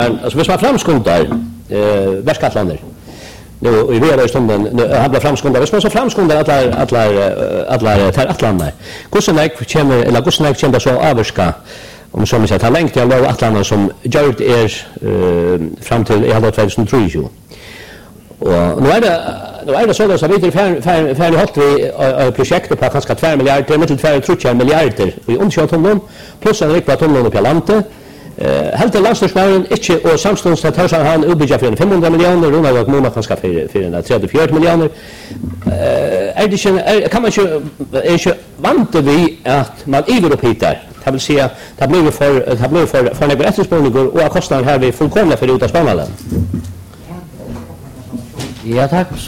Alltså hvis man framskundar verkskattlander. Nu i våra stunden han blir framskundar. Hvis man så framskundar alla atlantar. Kusenek kommer eller kusenek kommer så överska om som jag har längt jag lov atlantar som gjort fram till i halva 2023. Och nu är det så att vi är färdig hot vi projekt på kanske 2 miljarder med till 2 miljarder i omkörningen plus en riktig tunnel på landet. Helt landslagsmannen inte och samstunds att han har uppbyggt för 500 miljoner och något många kanske för 34 miljoner. Är det kan man ju inte vanta vi att man överhopar. Det vill säga det blir för några efterspårningar och kostnader här vi fullkomligt för ut av Spanien. Ja, tack.